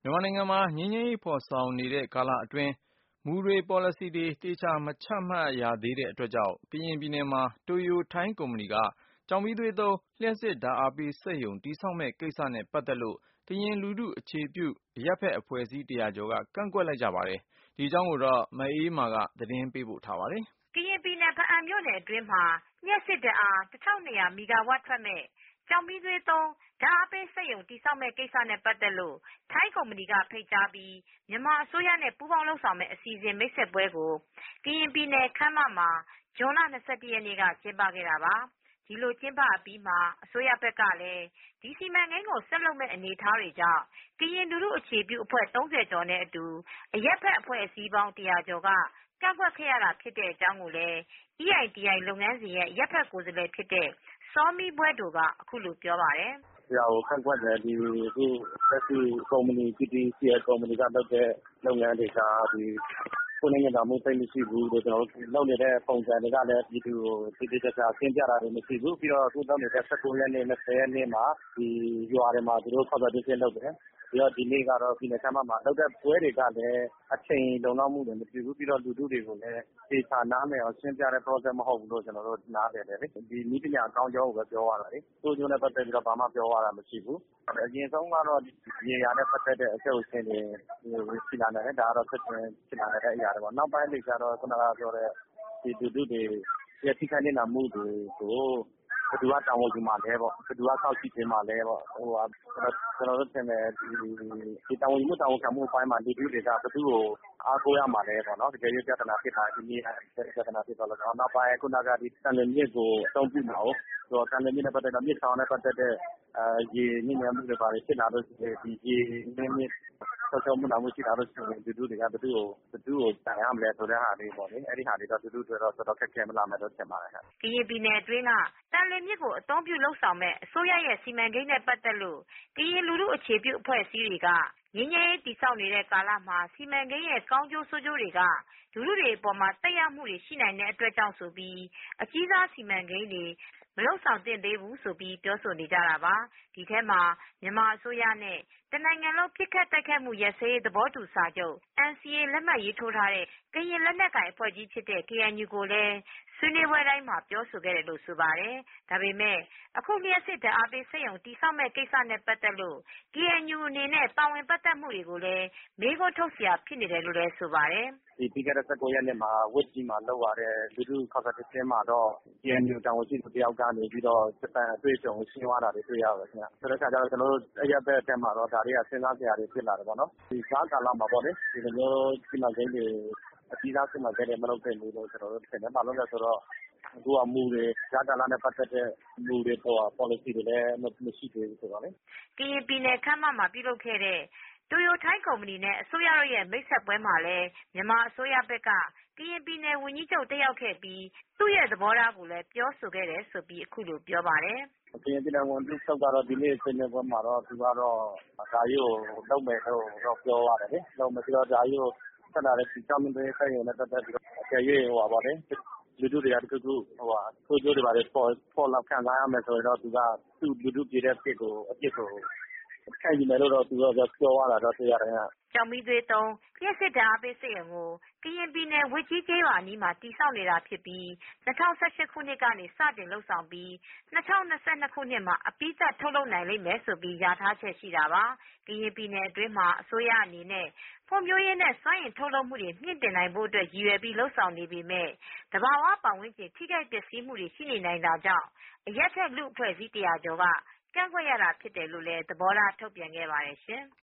မြန်မာနိုင်ငံမှာငြိမ်းချမ်းရေးဖော်ဆောင်နေတဲ့ကာလအတွင်းမူတွေပေါ်လစီတွေသေချာမချမှတ်ရသေးတဲ့အတွက်ကြောင့်ကရင်ပြည်နယ်မှာတိုယိုထိုင်းကုမ္ပဏီကကျောက်မီးသွေးသုံးလျှပ်စစ်ဓာတ်အားပေးစက်ရုံတည်ဆောက်မယ့်ကိစ္စနဲ့ပတ်သက်လို့ကရင်လူထုအခြေပြုအရပ်ဖက်အဖွဲ့အစည်း100ကျော်ကကန့်ကွက်လိုက်ကြပါတယ်။ ဒီအကြောင်းမအေးအေးမာကသတင်းပေးပို့ထားပါတယ်။ ကရင်ပြည်နယ်ဘားအံမြို့နယ်အတွင်းမှာလျှပ်စစ်ဓာတ်အား 1200 မီဂါဝပ်ထွက်မယ့်ကျောက်မီးသွေးသုံးဓာတ်အားပေးစက်ရုံတည်ဆောက်မယ့်ကိစ္စနဲ့ပတ်သက်လို့ထိုင်းကုမ္ပဏီကဖိတ်ကြားပြီးမြန်မာအစိုးရနဲ့ပူးပေါင်းလုပ်ဆောင်မယ့်အစီအစဉ်မိတ်ဆက်ပွဲကိုကရင်ပြည်နယ်ခမ်းမမှာဇွန်လ 21 ရက်နေ့ကကျင်းပခဲ့တာပါ။ ဒီလိုကျင်းပအပြီးမှာအစိုးရဘက်ကလည်းဒီစီမံကိန်းကိုဆက်လုပ်မယ့်အနေအထားတွေကြောင့်ကရင်လူထုအခြေပြုအဖွဲ့ 30 ကျော်နဲ့အတူအရပ်ဖက်အဖွဲ့အစည်းပေါင်း 100 ကျော်ကကန့်ကွက်ခဲ့ရတာဖြစ်တဲ့အကြောင်းကိုလည်း EITI လုပ်ငန်းစဉ်ရဲ့အရပ်ဖက်ကိုယ်စားလှယ်ဖြစ်တဲ့စောမီးဘွဲ့ဒိုကအခုလိုပြောပါတယ်။ "ဒါကိုကန့်ကွက်တယ်။ လက်ရှိကုမ္ပဏီ PTCL ကုမ္ပဏီကလုပ်တဲ့လုပ်ငန်းတွေကပွင့်လင်းမြင်သာမှုသိပ်မရှိဘူးလို့ လုပ်နေတဲ့ပုံစံတွေကလည်းပြည်သူကိုသေသေချာချာရှင်းပြတာမရှိဘူး။ ပြီးတော့အခုလုပ်နေတဲ့19 ရက်နေ့ 20 ရက်နေ့မှာရွာတွေမှာသူတို့ဖောက်ထွက်ခြင်းလုပ်တယ်။ ပြီးတော့ဒီနေ့ကတော့ပြည်နယ်ခမ်းမမှာလုပ်တဲ့ပွဲတွေကလည်းအချိန်လုံလောက်မှုမရှိဘူး။ ပြီးတော့လူထုတွေကိုလည်းသေချာနားလည်အောင်ရှင်းပြတဲ့ process မဟုတ်ဘူးလို့ကျနော်တို့နားလည်တယ်လေ။ ဒီနည်းပညာအကောင်းအကြောင်းကိုပဲပြောသွားတာလေ။ ဆိုးကျိုးနဲ့ပတ်သက်ပြီးတော့ဘာမှပြောသွားတာမရှိဘူး။ အရင်ဆုံးကတော့မြေယာနဲ့ပတ်သက်တဲ့အရှုပ်အရှင်းတွေရှိလာနိုင်တယ်။ ဒါကတော့ချက်ချင်းဖြစ်လာနိုင်တဲ့အရာတွေပေါ့။ နောက်ပိုင်းတွေကျတော့ခုနကပြောတဲ့ဒီလူထုတွေရဲ့ထိခိုက်နစ်နာမှုတွေကိုဘယ်သူကတာဝန်ယူမှာလဲပေါ့။ ဘယ်သူကစောင့်ကြည့်ပေးမှာလဲပေါ့။ ကျနော်တို့ထင်တယ်ဒီတာဝန်ယူမှုတာဝန်ခံမှုအပိုင်းမှာလူထုတွေကဘယ်သူ့ကိုအားကိုးရမှာလဲပေါ့နော်။ တကယ်လို့ပြဿနာဖြစ်လာရင်မြေယာပြဿနာဖြစ်သွားလို့နောက်ပိုင်းခုနကသံလွင်မြစ်ကိုအသုံးပြုမှာကိုသံလွင်မြစ်နဲ့ပတ်သက်တဲ့မြစ်ချောင်းနဲ့ပတ်သက်တဲ့ရေနစ်မြုပ်မှုတွေဘာတွေဖြစ်လာလို့ရှိရင်ဒီရေအရင်းအမြစ်ဆုံးရှုံးမှုရှိလာလို့ရှိရင်လူထုတွေကဘယ်သူ့ကိုတိုင်ရမလဲဆိုတဲ့ဟာလေးပေါ့လေ။ အဲဒီဟာတွေတော့လူထုအတွက်တော့တော်တော်ခက်ခဲလာမယ်လို့ထင်ပါတယ်။ " ကရင်ပြည်နယ်အတွင်းကသံလွင်မြစ်ကိုအသုံးပြုလုပ်ဆောင်မယ့်အစိုးရရဲ့စီမံကိန်းနဲ့ပတ်သက်လို့ကရင်လူထုအခြေပြုအဖွဲ့အစည်းတွေက ငြိမ်းချမ်းရေးတည်ဆောက်နေတဲ့ကာလမှာစီမံကိန်းရဲ့ကောင်းကျိုးဆိုးကျိုးတွေကလူထုတွေအပေါ်မှာသက်ရောက်မှုတွေရှိနိုင်တဲ့အတွက်ကြောင့်ဆိုပြီးအကြီးစားစီမံကိန်းတွေမလုပ်ဆောင်သင့်သေးဘူးလို့ပြောဆိုနေကြတာပါ။ ဒီထဲမှာမြန်မာအစိုးရနဲ့တနိုင်ငံလုံးပစ်ခတ်တိုက်ခိုက်မှုရပ်စဲရေးသဘောတူစာချုပ် NCA လက်မှတ်ရေးထိုးထားတဲ့ကရင်လက်နက်ကိုင်အဖွဲ့ကြီးဖြစ်တဲ့ KNU ကိုလည်းဆွေးနွေးပွဲတိုင်းမှာပြောဆိုခဲ့တယ်လို့ဆိုပါတယ်။ ဒါပေမယ့်အခုလျှပ်စစ်ဓါတ်အားပေးစက်ရုံတည်ဆောက်မယ့်ကိစ္စနဲ့ပတ်သက်လို့ KNU အနေနဲ့ပါဝင်ပတ်သက်မှုတွေကိုလည်းမေးခွန်းထုတ်စရာဖြစ်နေတယ်လို့လည်းဆိုပါတယ်။ "ပြီးခဲ့တဲ့19 ရက်နေ့မှာဝတ်ကြီးမှာလုပ်ရတဲ့လူထု consultation မှာတော့ KNU တာဝန်ရှိသူတယောက်ကနေပြီးတော့ဂျပန်အတွေ့အကြုံကိုရှင်းသွားတာတွေ့ရတယ်ခင်ဗျ။ဆိုတဲ့အခါကျတော့ကျနော်တို့အရပ်ဘက်ထဲမှာတော့ဒါတွေကစဉ်းစားစရာတွေဖြစ်လာတယ်ပေါ့နော်။ဒီကြားကာလမှာပေါ့လေဒီလိုမျိုးစီမံကိန်းတွေအကြီးစားစီမံကိန်းတွေမလုပ်သင့်ဘူးလို့ကျနော်တို့ထင်တယ်။ဘာလို့လဲဆိုတော့အခုကမူတွေကြားကာလနဲ့ပတ်သက်တဲ့မူတွေပေါ်လစီတွေလည်းမရှိသေးဘူးဆိုတော့လေ။ " ကရင်ပြည်နယ်ခမ်းမမှာပြုလုပ်ခဲ့တဲ့တိုယိုထိုင်းကုမ္ပဏီနဲ့အစိုးရတို့ရဲ့မိတ်ဆက်ပွဲမှာလည်းမြန်မာအစိုးရဘက်က ကရင်ပြည်နယ်ဝန်ကြီးချုပ်တက်ရောက်ခဲ့ပြီးသူရဲ့သဘောထားကိုလည်းပြောဆိုခဲ့တယ်လို့အခုလိုပြောပါတယ်။ "ကရင်ပြည်နယ်ဝန်ကြီးချုပ်ကတော့ဒီနေ့ဆွေးနွေးပွဲမှာတော့သူကတော့ဒါကြီးကိုလုပ်မယ်လို့တော့ပြောသွားတယ်လေ။လုပ်မယ်ဆိုတော့ဒါကြီးကိုထွက်လာတဲ့ကျောက်မီးသွေးစက်ရုံနဲ့ပတ်သက်ပြီးတော့အကယ်၍လူထုတွေကတခုခုဆိုးကျိုးတွေဘာတွေပေါ်ခံစားရမယ်ဆိုရင်တော့သူကသူ့လူထုပြေတဲ့အပြစ်ကိုခံယူမယ်လို့တော့သူကပြောသွားတာတော့တွေ့ရတယ်ခင်ဗျ။ " ကျောက်မီးသွေးသုံးလျှပ်စစ်ဓါတ်အားပေးစက်ရုံကိုကရင်ပြည်နယ်ဝတ်ကြီးကျေးရွာအနီးမှာတည်ဆောက်နေတာဖြစ်ပြီး ၂၀၁၈ ခုနှစ်ကနေစတင်လုပ်ဆောင်ပြီး ၂၀၂၂ ခုနှစ်မှာအပြီးသတ်ထုတ်လုပ်နိုင်လိမ့်မယ်လို့လျာထားချက်ရှိတာပါ။ ကရင်ပြည်နယ်အတွင်းမှာအစိုးရအနေနဲ့ဖွံ့ဖြိုးရေးနဲ့စွမ်းအင်ထုတ်လုပ်မှုတွေမြှင့်တင်နိုင်ဖို့အတွက်ရည်ရွယ်ပြီးလုပ်ဆောင်နေပေမယ့် သဘာဝပတ်ဝန်းကျင်ထိခိုက်ပျက်စီးမှုတွေရှိနေနိုင်တာကြောင့်အရပ်ဖက်လူ့အဖွဲ့အစည်း 100 ကျော်ကကန့်ကွက်ရတာဖြစ်တယ်လို့လည်းသဘောထားထုတ်ပြန်ခဲ့ပါတယ်ရှင်။